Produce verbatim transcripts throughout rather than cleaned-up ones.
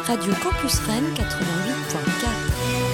Radio Campus Rennes quatre-vingt-huit point quatre.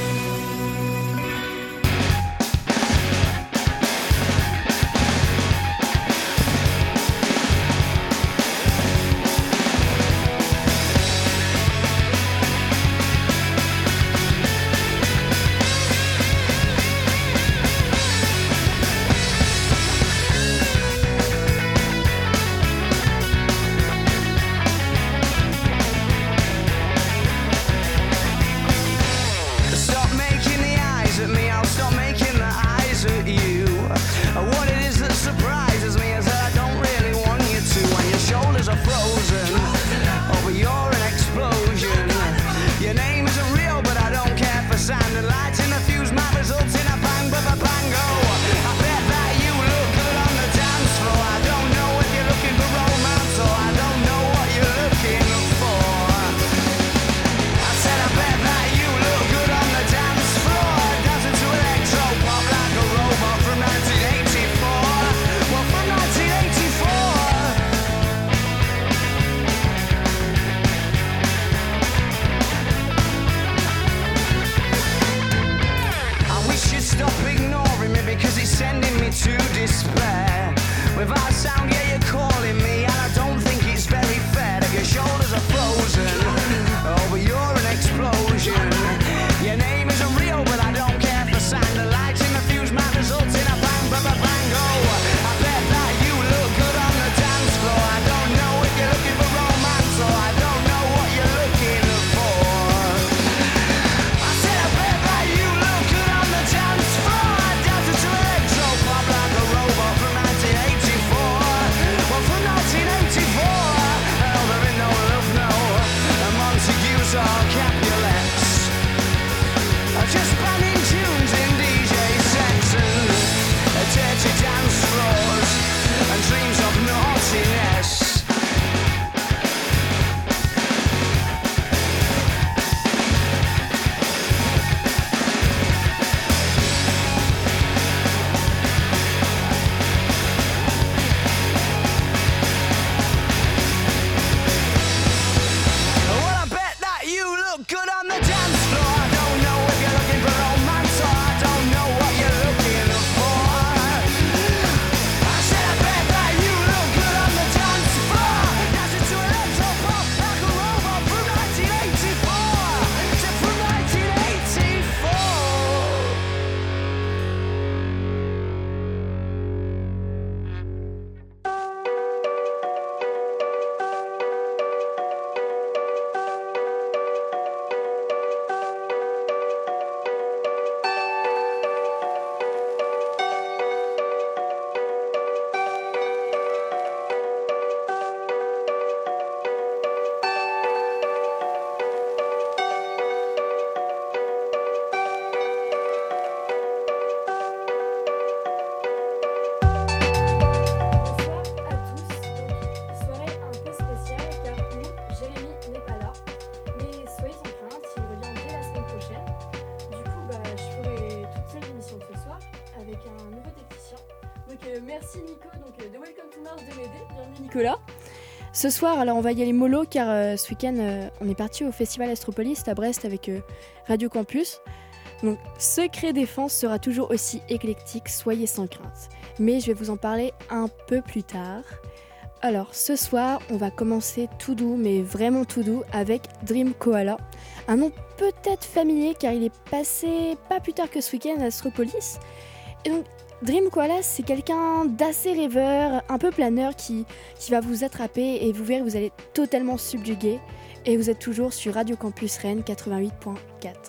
Nicolas. Ce soir, alors on va y aller mollo car euh, ce week-end, euh, on est parti au Festival Astropolis à Brest avec euh, Radio Campus. Donc, Secret Défense sera toujours aussi éclectique, soyez sans crainte. Mais je vais vous en parler un peu plus tard. Alors, ce soir, on va commencer tout doux, mais vraiment tout doux, avec Dream Koala. Un nom peut-être familier car il est passé pas plus tard que ce week-end à Astropolis. Et donc, Dream Koala, c'est quelqu'un d'assez rêveur, un peu planeur qui, qui va vous attraper et vous verrez, vous allez totalement subjuguer. Et vous êtes toujours sur Radio Campus Rennes quatre-vingt-huit point quatre.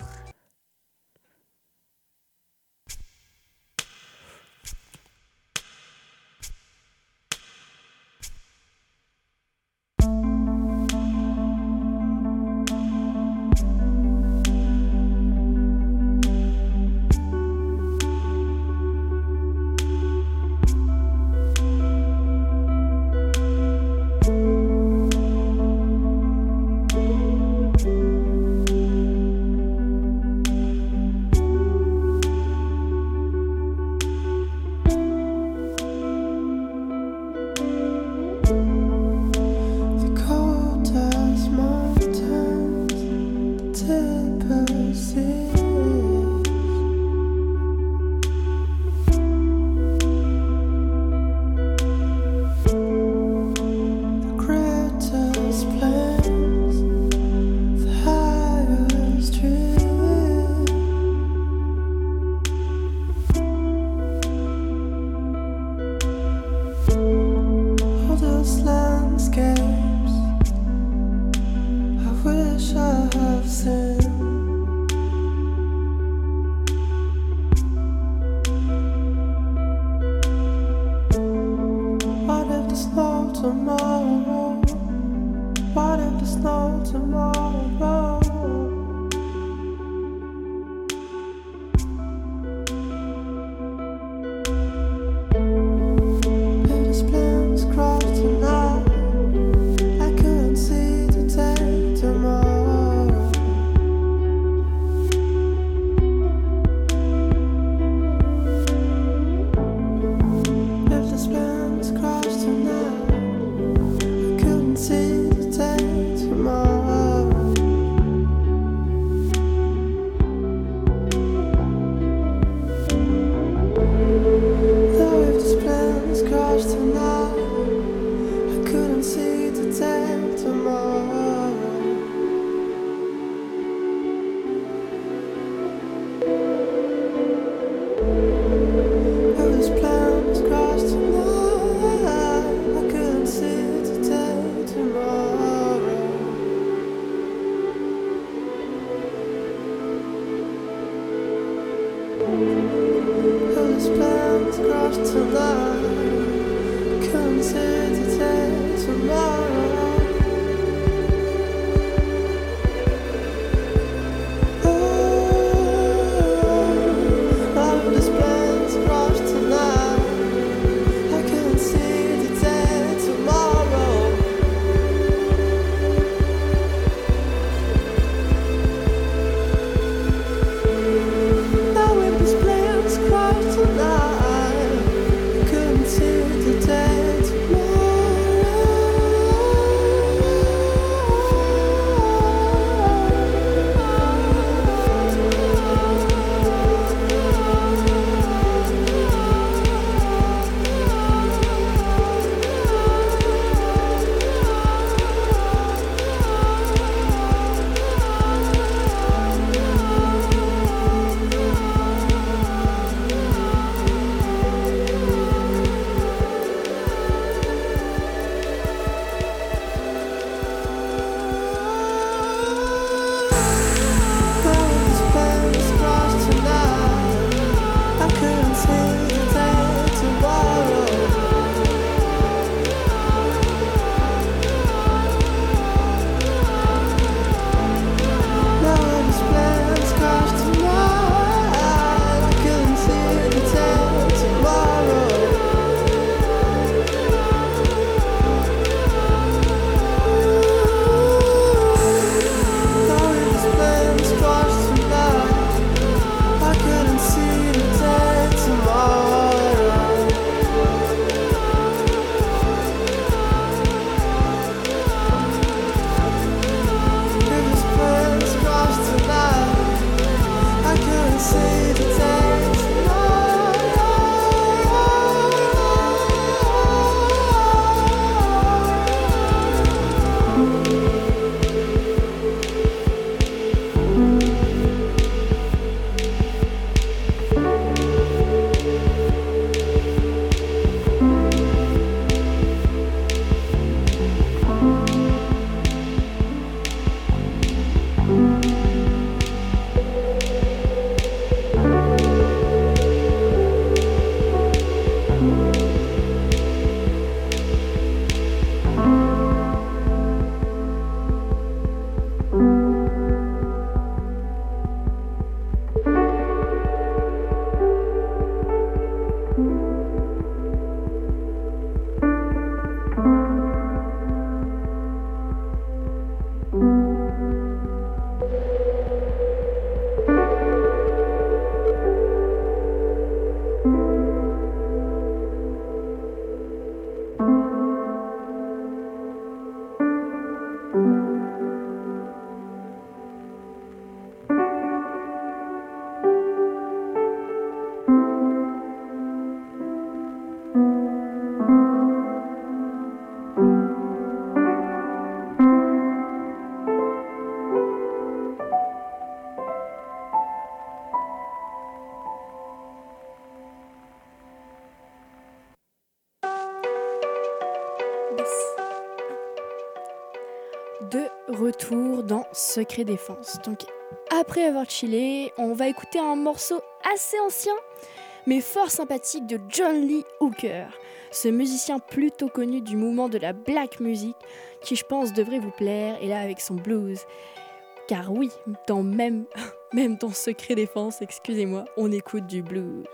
De retour dans Secret Défense. Donc, après avoir chillé, on va écouter un morceau assez ancien, mais fort sympathique de John Lee Hooker, ce musicien plutôt connu du mouvement de la black music, qui je pense devrait vous plaire, et là avec son blues. Car oui, dans même, même dans Secret Défense, excusez-moi, on écoute du blues.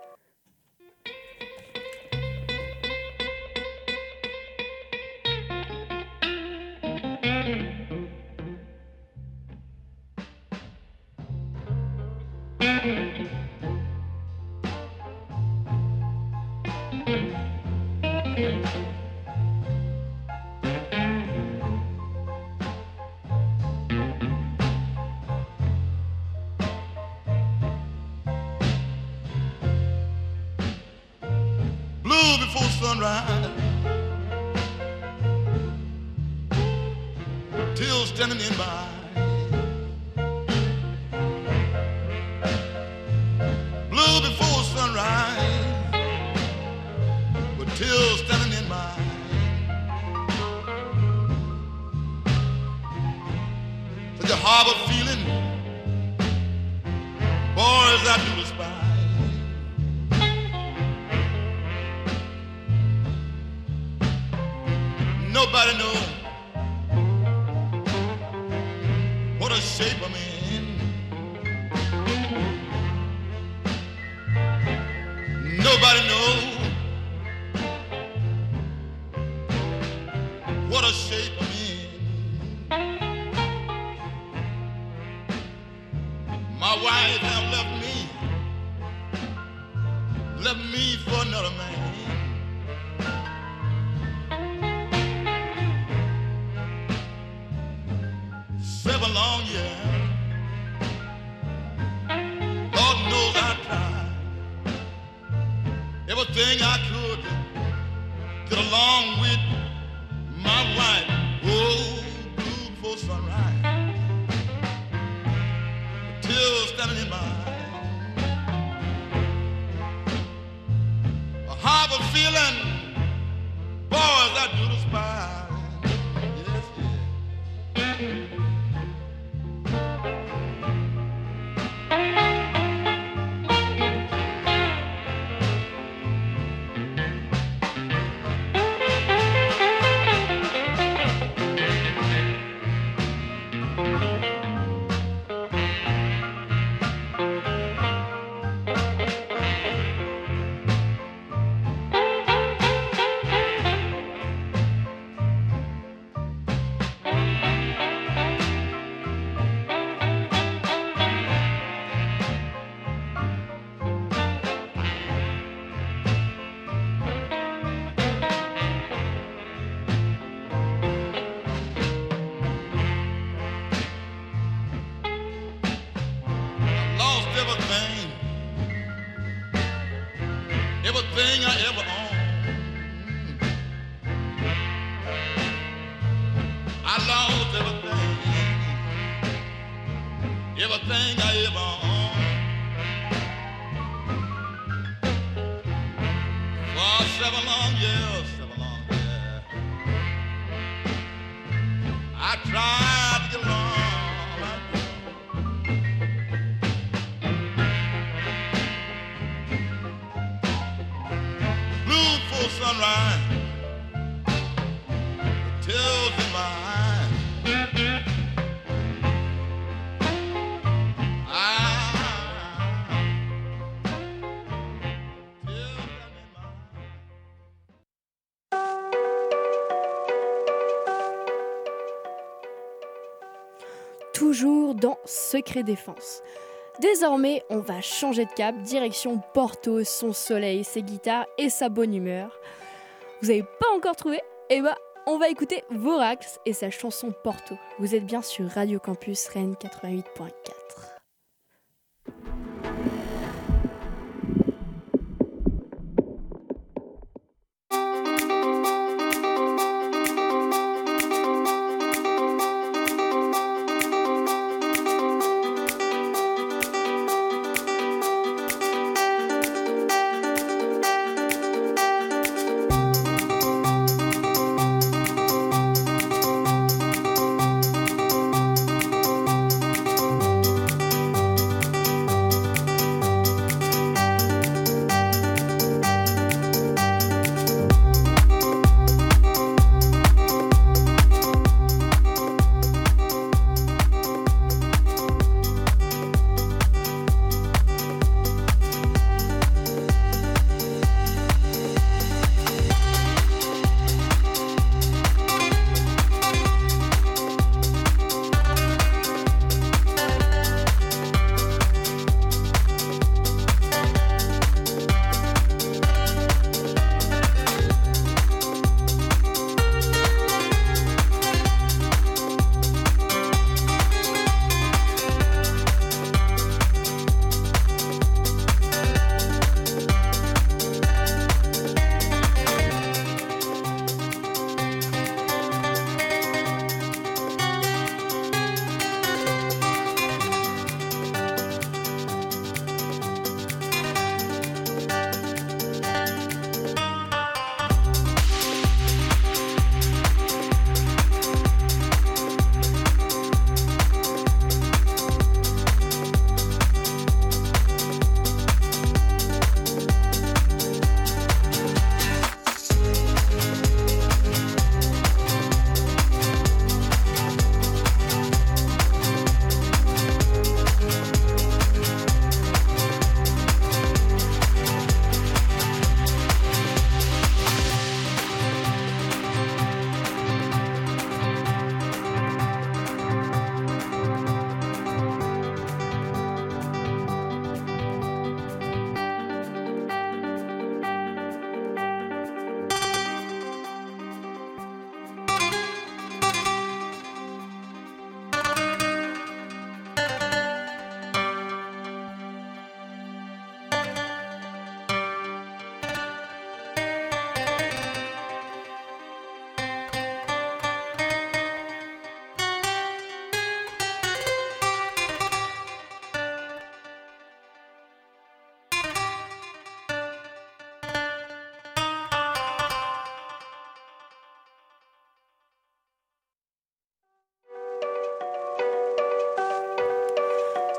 Blue before sunrise, till standing in my blue before sunrise, but till standing in my such a harbor feeling, boys I do despise. Nobody knows what a shape I'm in. Nobody knows what a shape I'm in. My wife have left me, left me for another man. Seven long years, Lord knows I tried everything I could to get along with my wife. Oh, blue before sunrise, till standing in my a harbor feeling, boys I do despise. Yes, yes. Everything, everything I ever owned, I lost everything, everything I ever owned. For seven long years, seven long years, I tried to get along. Sunrise, tears in my eyes. Ah, tears in my eyes. Toujours dans Secret Défense. Désormais, on va changer de cap, direction Porto, son soleil, ses guitares et sa bonne humeur. Vous avez pas encore trouvé? Eh bah, on va écouter Vorax et sa chanson Porto. Vous êtes bien sur Radio Campus Rennes quatre-vingt-huit point quatre.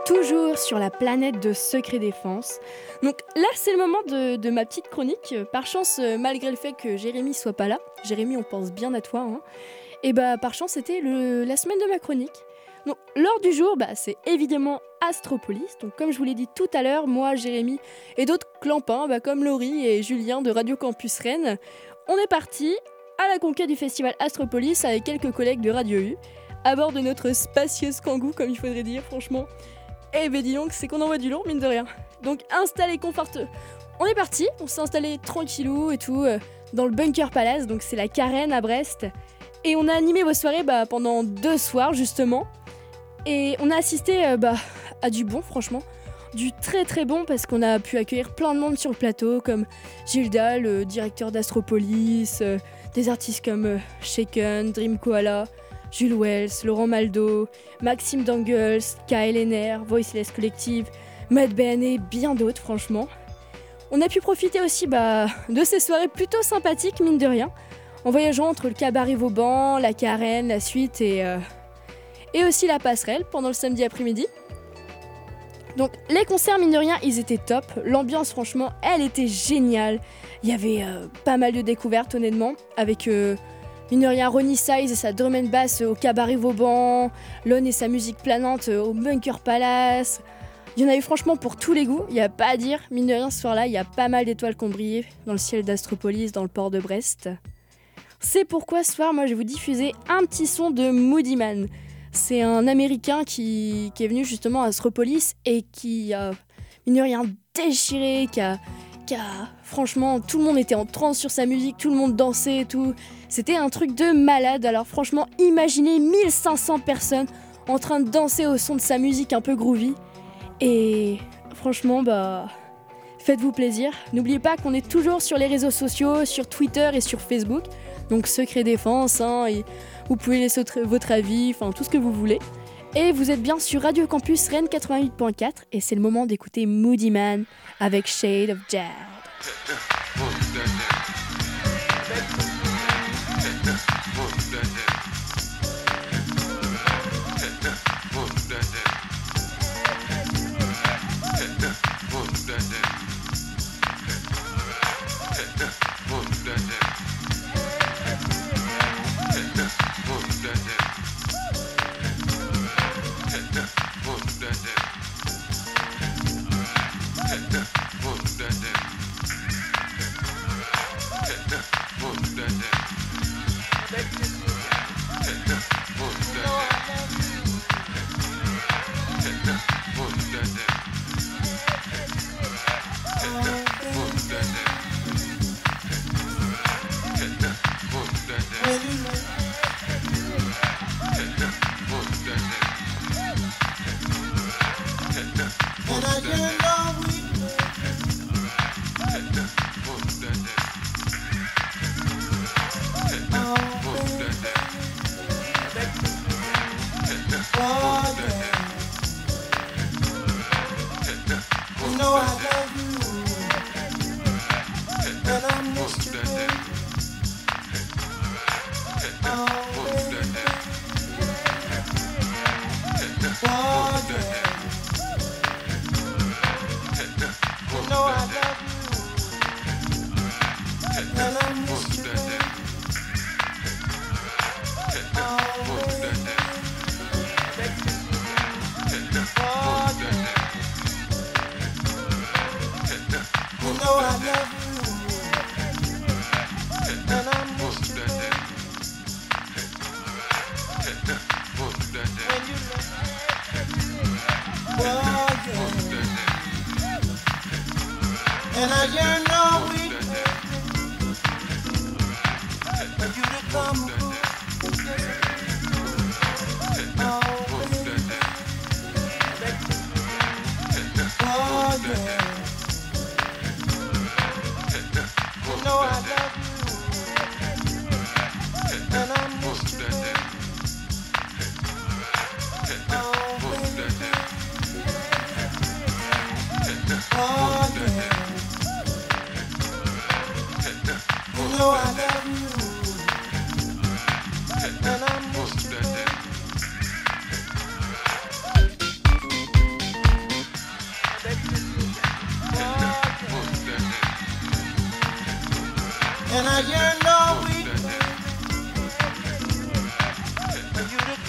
toujours sur la planète de Secret Défense. Donc là, c'est le moment de, de ma petite chronique. Par chance, euh, malgré le fait que Jérémy soit pas là, Jérémy, on pense bien à toi, hein, et bah par chance, c'était le, la semaine de ma chronique. Donc l'heure du jour, bah, c'est évidemment Astropolis. Donc comme je vous l'ai dit tout à l'heure, moi, Jérémy et d'autres clampins, bah, comme Laurie et Julien de Radio Campus Rennes, on est partis à la conquête du festival Astropolis avec quelques collègues de Radio U, à bord de notre spacieuse Kangoo, comme il faudrait dire, franchement. Eh ben dis donc, c'est qu'on envoie du lourd, mine de rien. Donc installé conforteux. On est parti, on s'est installé tranquillou et tout, euh, dans le Bunker Palace, donc c'est la Carène à Brest. Et on a animé vos soirées bah, pendant deux soirs, justement. Et on a assisté euh, bah, à du bon, franchement. Du très très bon, parce qu'on a pu accueillir plein de monde sur le plateau, comme Gilda, le directeur d'Astropolis, euh, des artistes comme euh, Shaken, Dream Koala, Jules Wells, Laurent Maldo, Maxime Dangles, K L N R, Voiceless Collective, Matt Ben et bien d'autres, franchement. On a pu profiter aussi bah, de ces soirées plutôt sympathiques, mine de rien, en voyageant entre le cabaret Vauban, la Carène, la suite et, euh, et aussi la passerelle pendant le samedi après-midi. Donc les concerts, mine de rien, ils étaient top. L'ambiance, franchement, elle était géniale. Il y avait euh, pas mal de découvertes, honnêtement, avec... Euh, Mine de rien, Ronnie Size et sa drum and bass au cabaret Vauban, Lon et sa musique planante au Bunker Palace. Il y en a eu franchement pour tous les goûts, il n'y a pas à dire. Mine de rien, ce soir-là, il y a pas mal d'étoiles qui ont brillé dans le ciel d'Astropolis, dans le port de Brest. C'est pourquoi ce soir, moi, je vais vous diffuser un petit son de Moody Man. C'est un Américain qui, qui est venu justement à Astropolis et qui a, mine de rien, déchiré, qui a... Franchement, tout le monde était en transe sur sa musique, tout le monde dansait et tout. C'était un truc de malade. Alors franchement, imaginez mille cinq cents personnes en train de danser au son de sa musique un peu groovy. Et franchement, bah, faites-vous plaisir. N'oubliez pas qu'on est toujours sur les réseaux sociaux, sur Twitter et sur Facebook. Donc Secret Défense, hein, et vous pouvez laisser votre avis, enfin tout ce que vous voulez. Et vous êtes bien sur Radio Campus Rennes quatre-vingt-huit point quatre et c'est le moment d'écouter Moody Man avec Shade of Jad.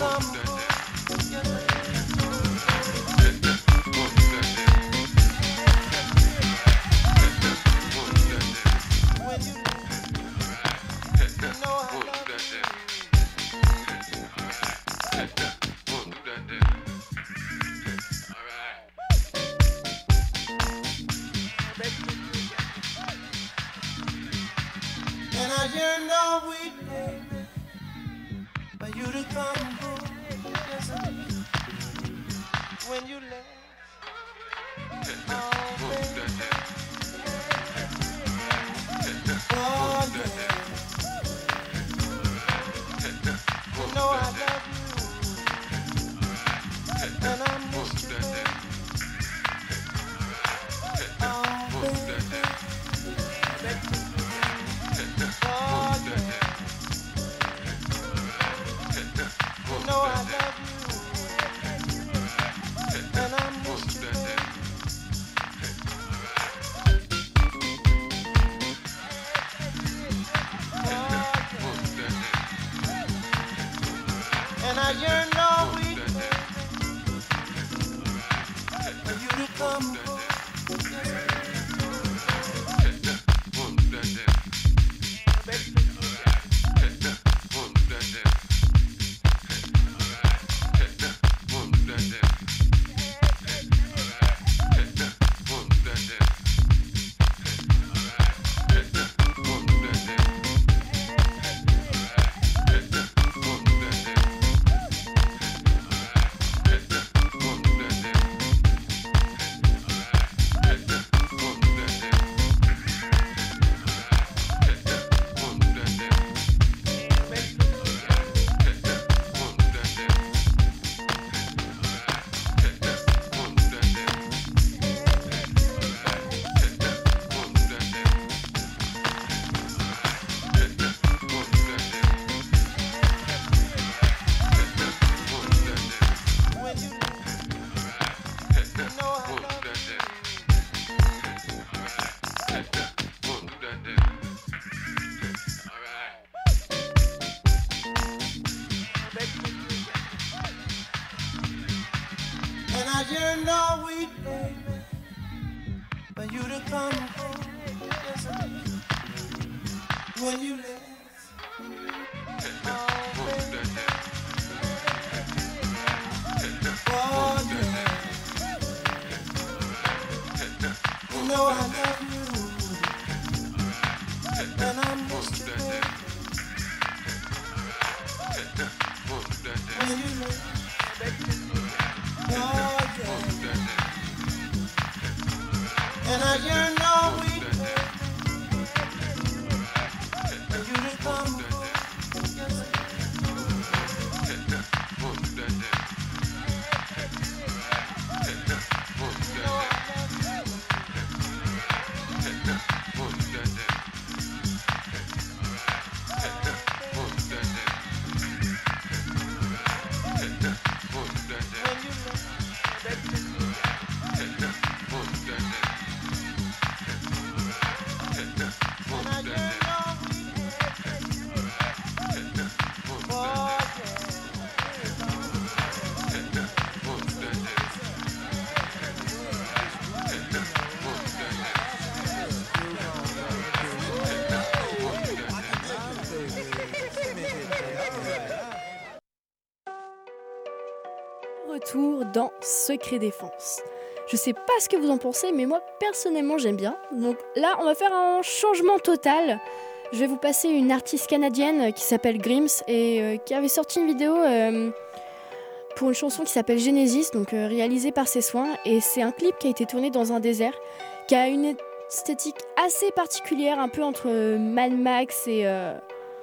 Retour dans Secret Défense. Je sais pas ce que vous en pensez, mais moi personnellement j'aime bien. Donc là on va faire un changement total. Je vais vous passer une artiste canadienne qui s'appelle Grims et euh, qui avait sorti une vidéo euh, pour une chanson qui s'appelle Genesis, donc euh, réalisée par ses soins. Et c'est un clip qui a été tourné dans un désert, qui a une esthétique assez particulière, un peu entre euh, Mad Max et euh,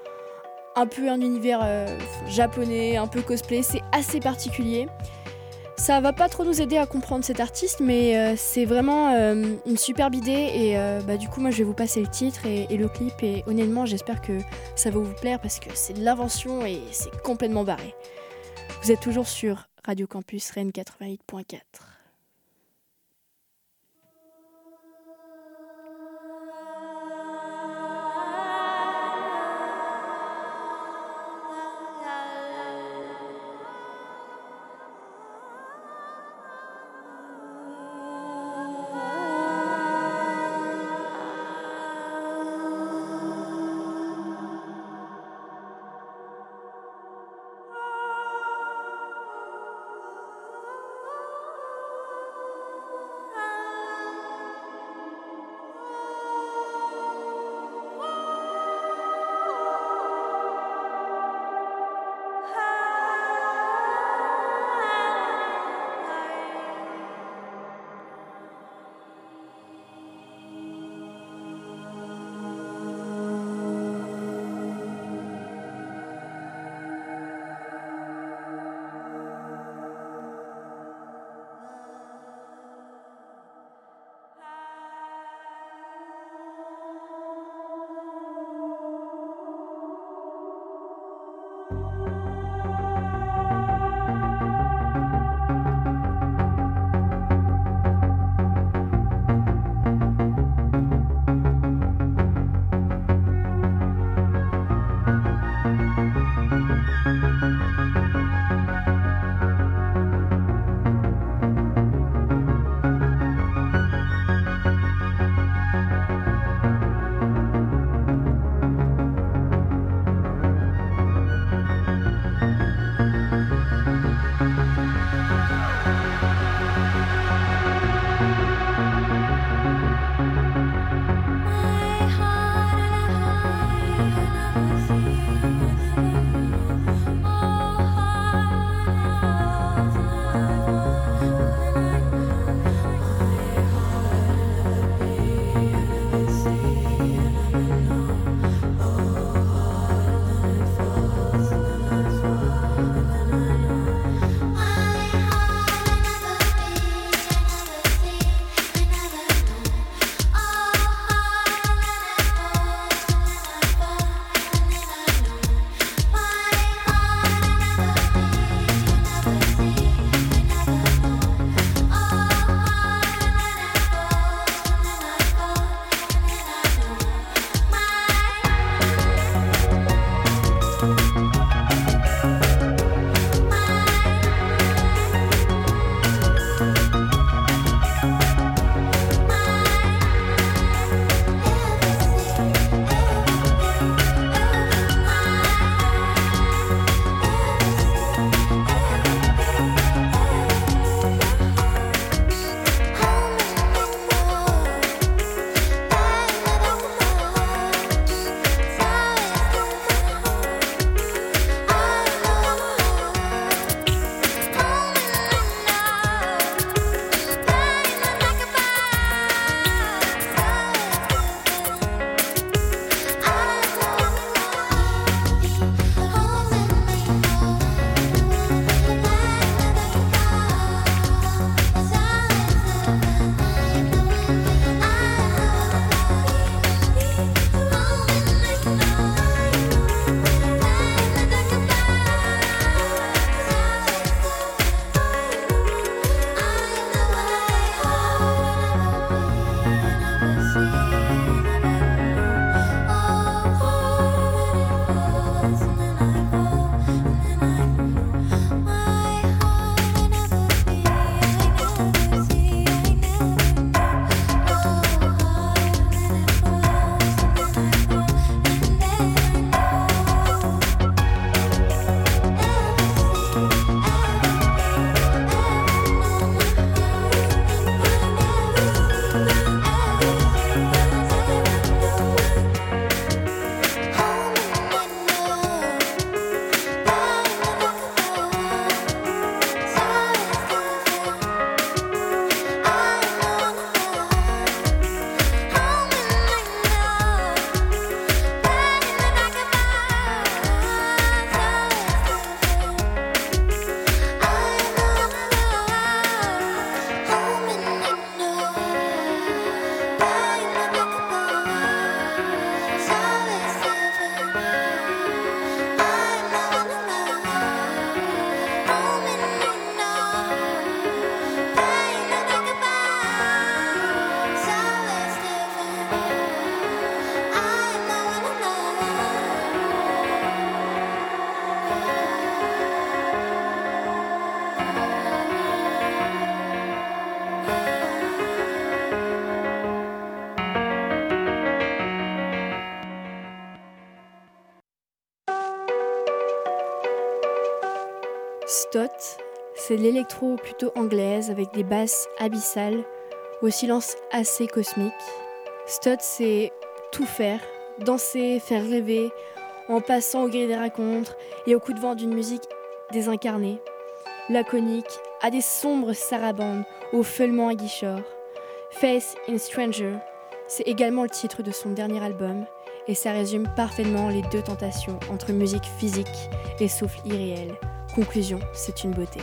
un peu un univers euh, japonais, un peu cosplay. C'est assez particulier. Ça va pas trop nous aider à comprendre cet artiste, mais euh, c'est vraiment euh, une superbe idée et euh, bah, du coup moi je vais vous passer le titre et, et le clip et honnêtement j'espère que ça va vous plaire parce que c'est de l'invention et c'est complètement barré. Vous êtes toujours sur Radio Campus Rennes quatre-vingt-huit point quatre. Stott, c'est l'électro plutôt anglaise avec des basses abyssales au silence assez cosmique. Stott, c'est tout faire, danser, faire rêver, en passant au gré des racontres et au coup de vent d'une musique désincarnée, laconique, à des sombres sarabandes, au feulement aguicheur. Faith in Stranger, c'est également le titre de son dernier album et ça résume parfaitement les deux tentations entre musique physique et souffle irréel. Conclusion, c'est une beauté.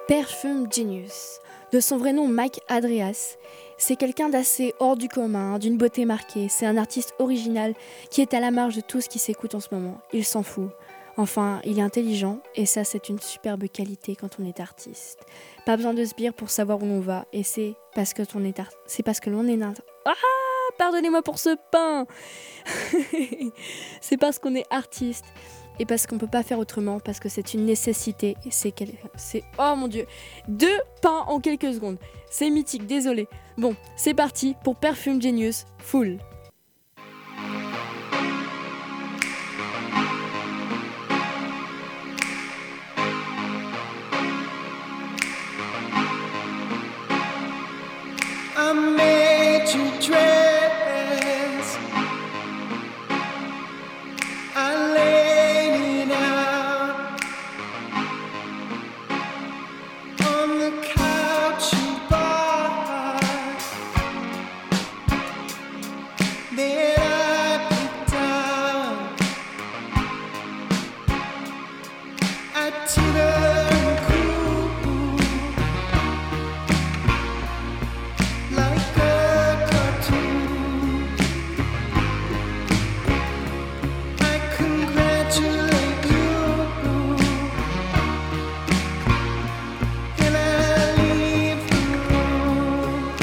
Perfume Genius. De son vrai nom Mike Andreas, c'est quelqu'un d'assez hors du commun, d'une beauté marquée. C'est un artiste original qui est à la marge de tout ce qui s'écoute en ce moment. Il s'en fout. Enfin, il est intelligent et ça c'est une superbe qualité quand on est artiste. Pas besoin de sbire pour savoir où l'on va et c'est parce que l'on est art... c'est parce que l'on est art... Ah, pardonnez-moi pour ce pain. C'est parce qu'on est artiste et parce qu'on peut pas faire autrement, parce que c'est une nécessité et c'est quel... c'est oh mon dieu, deux pains en quelques secondes. C'est mythique, désolé. Bon, c'est parti pour Perfume Genius Full. I made you dress, I laid it out on the couch you bought, then I picked out, I turned cool like a cartoon. I congratulate you, and I leave the room.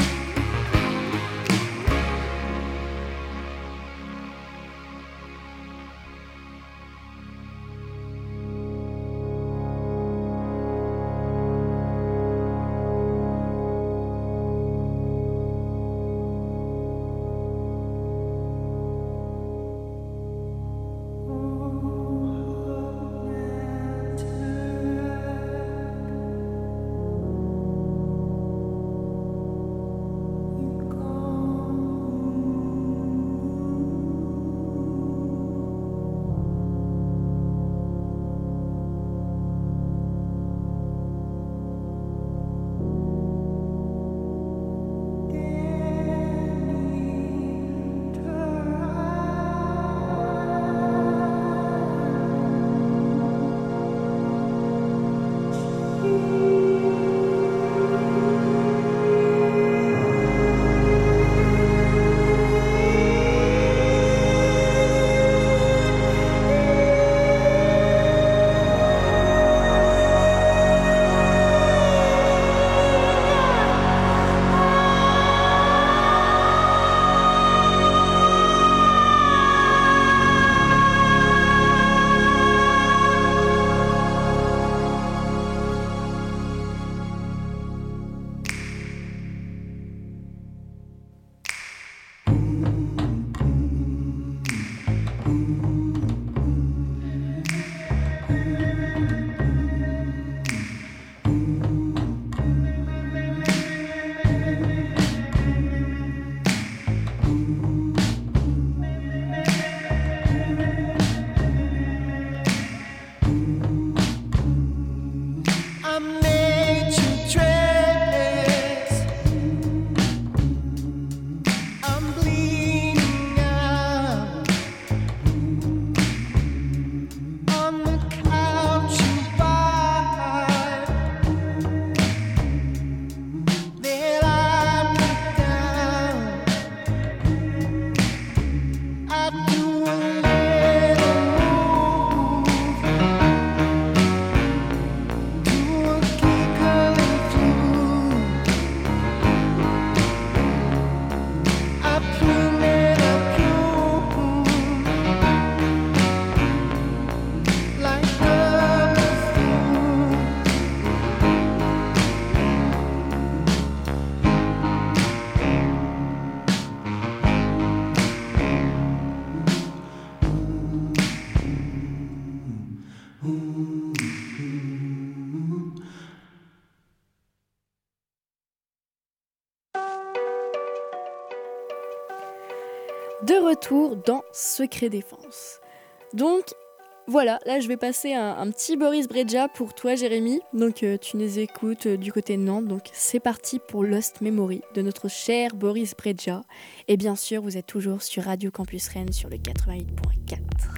I made you dress, I'm bleeding out on the couch you bought, then I put down, I do a little move, do a giggle and flew, I plume and I plume like a buffoon. De retour dans Secret Défense. Donc voilà, là je vais passer un, un petit Boris Brejcha pour toi Jérémy. Donc euh, tu nous écoutes euh, du côté de Nantes. Donc c'est parti pour Lost Memory de notre cher Boris Brejcha. Et bien sûr vous êtes toujours sur Radio Campus Rennes sur le quatre-vingt-huit point quatre.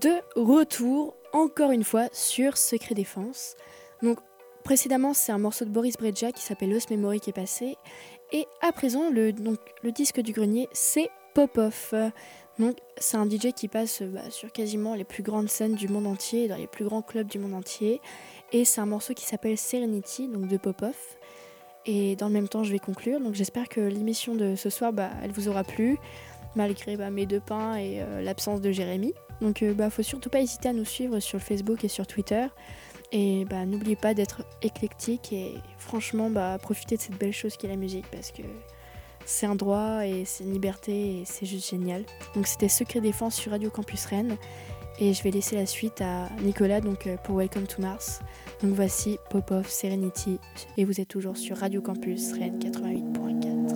de retour, encore une fois, sur Secret Défense. Donc, précédemment, c'est un morceau de Boris Brejcha qui s'appelle Lost Memory qui est passé. Et à présent, le, donc, le disque du grenier, c'est Pop-Off. Donc, c'est un D J qui passe bah, sur quasiment les plus grandes scènes du monde entier, dans les plus grands clubs du monde entier. Et c'est un morceau qui s'appelle Serenity, donc de Pop-Off. Et dans le même temps, je vais conclure. Donc, j'espère que l'émission de ce soir, bah, elle vous aura plu, malgré bah, mes deux pains et euh, l'absence de Jérémy. Donc, il bah, faut surtout pas hésiter à nous suivre sur Facebook et sur Twitter. Et bah, n'oubliez pas d'être éclectique et franchement, bah, profitez de cette belle chose qu'est la musique parce que c'est un droit et c'est une liberté et c'est juste génial. Donc, c'était Secret Défense sur Radio Campus Rennes. Et je vais laisser la suite à Nicolas donc, pour Welcome to Mars. Donc voici Pop-Off Serenity et vous êtes toujours sur Radio Campus Rennes quatre-vingt-huit point quatre.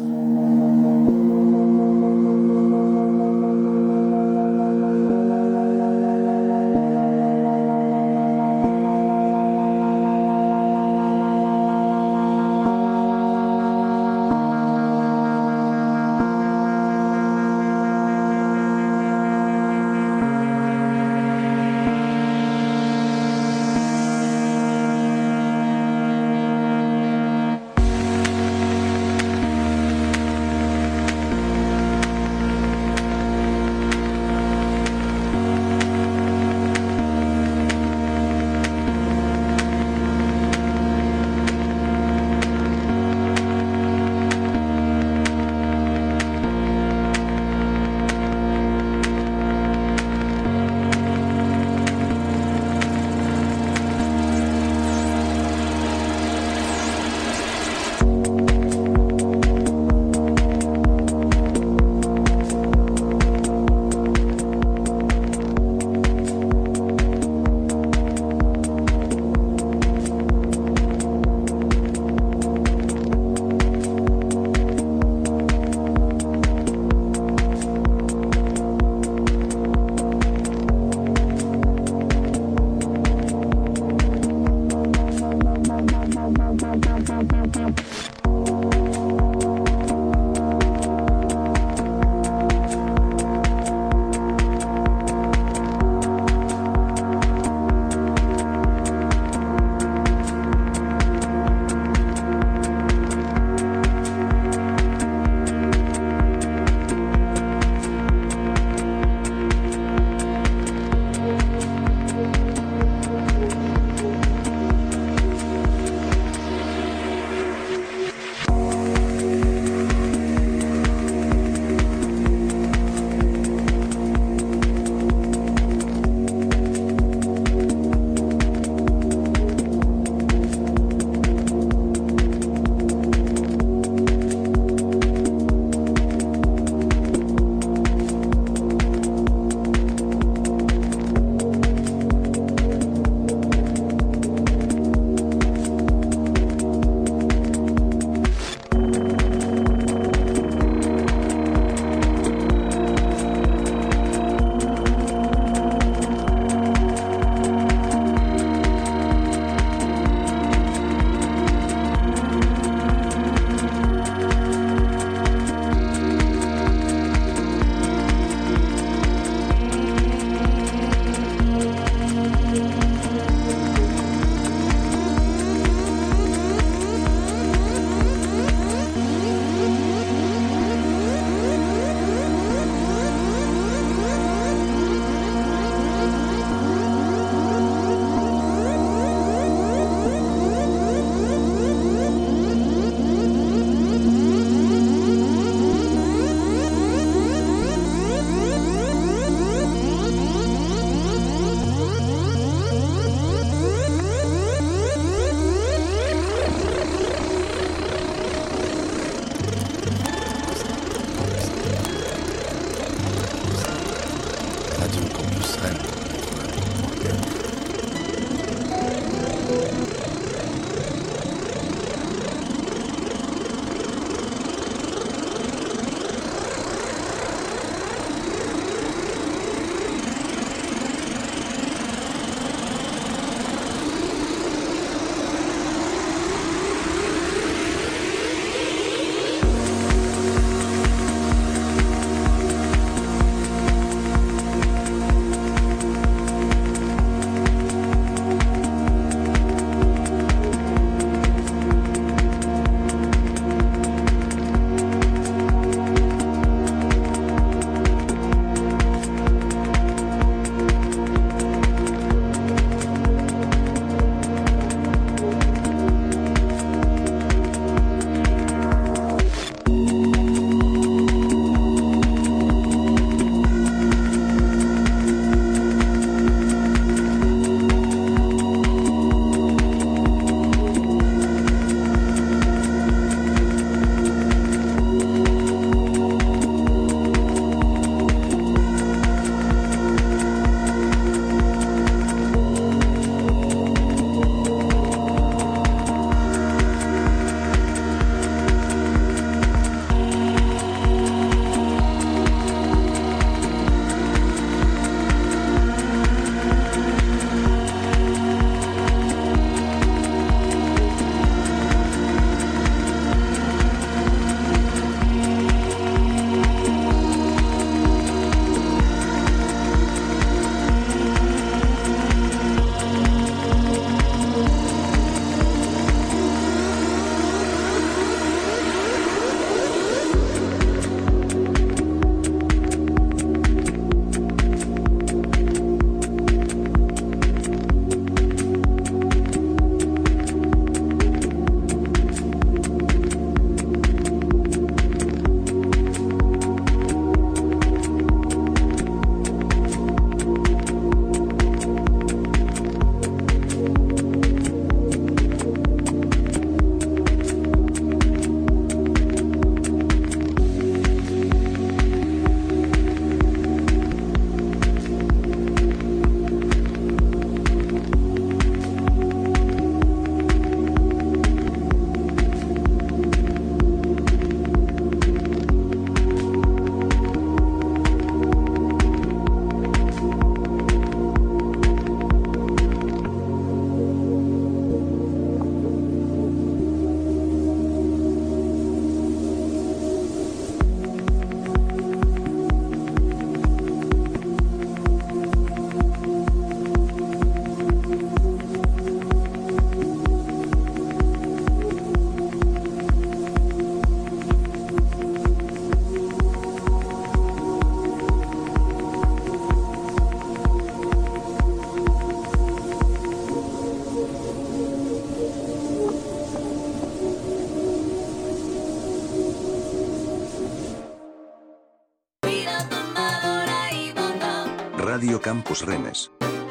Radio Campus Rennes.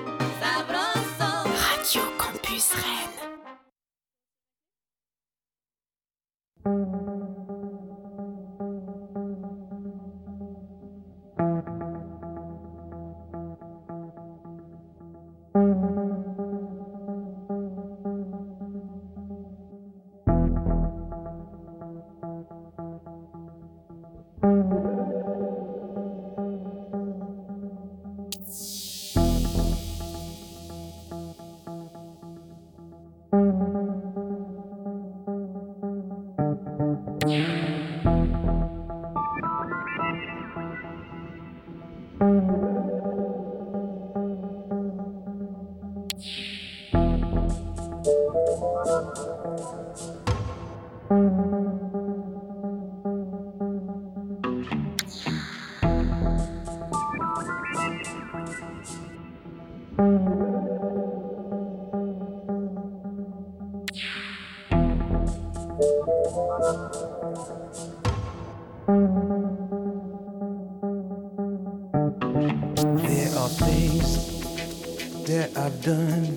Radio Campus Rennes. There are things that I've done